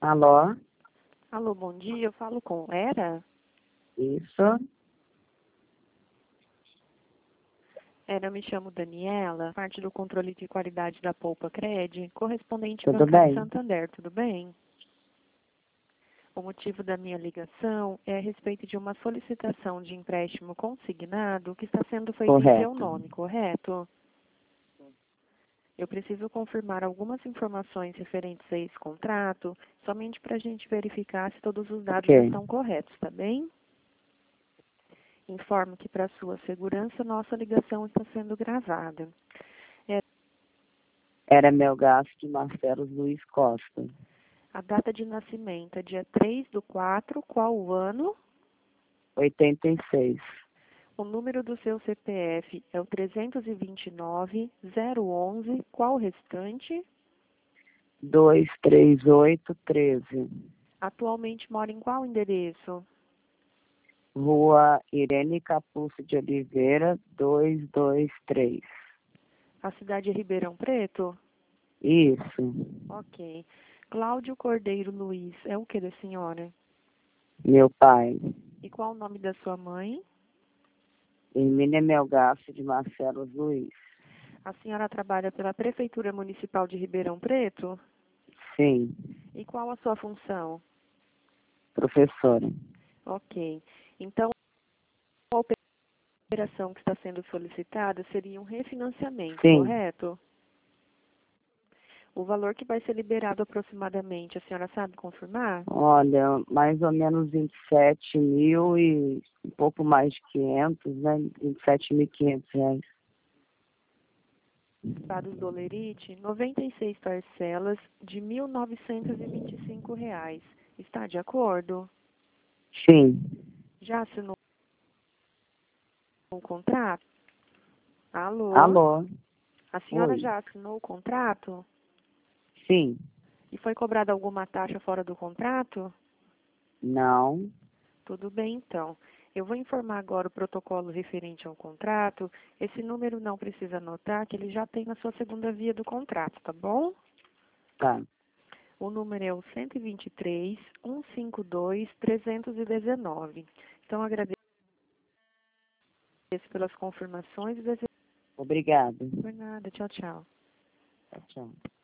Alô? Alô, bom dia. Eu falo com Era. Isso? Era, eu me chamo Daniela, parte do controle de qualidade da Poupa Cred, correspondente Tudo bancário bem? Santander, tudo bem? O motivo da minha ligação é a respeito de uma solicitação de empréstimo consignado que está sendo feita em seu Correto. nome, correto? Eu preciso confirmar algumas informações referentes a esse contrato, somente para a gente verificar se todos os dados Ok. estão corretos, tá bem? Informo que, para sua segurança, nossa ligação está sendo gravada. Era meu gasto de Marcelo Luiz Costa. A data de nascimento é dia 3/4, qual o ano? 86. O número do seu CPF é o 329-011, qual o restante? 23813. Atualmente mora em qual endereço? Rua Irene Capuzzo de Oliveira, 223. A cidade é Ribeirão Preto? Isso. Ok. Cláudio Cordeiro Luiz, é o que da senhora? Meu pai. E qual o nome da sua mãe? Hermínia Melgaço de Marcelo Luiz. A senhora trabalha pela Prefeitura Municipal de Ribeirão Preto? Sim. E qual a sua função? Professora. Ok. Então, a operação que está sendo solicitada seria um refinanciamento, Sim. correto? O valor que vai ser liberado aproximadamente, a senhora sabe confirmar? Olha, mais ou menos 27 mil e um pouco mais de 500, né? 27.500 reais. Dados do Olerite, 96 parcelas de R$ 1.925. Está de acordo? Sim. Já assinou o contrato? Alô? Alô? A senhora Oi. já assinou o contrato? Sim. E foi cobrada alguma taxa fora do contrato? Não. Tudo bem, então. Eu vou informar agora o protocolo referente ao contrato. Esse número não precisa anotar, que ele já tem na sua segunda via do contrato, tá bom? Tá. O número é o 123-152-319. Então, agradeço pelas confirmações e desejo Obrigada. por nada. Tchau, tchau. Tchau, tchau.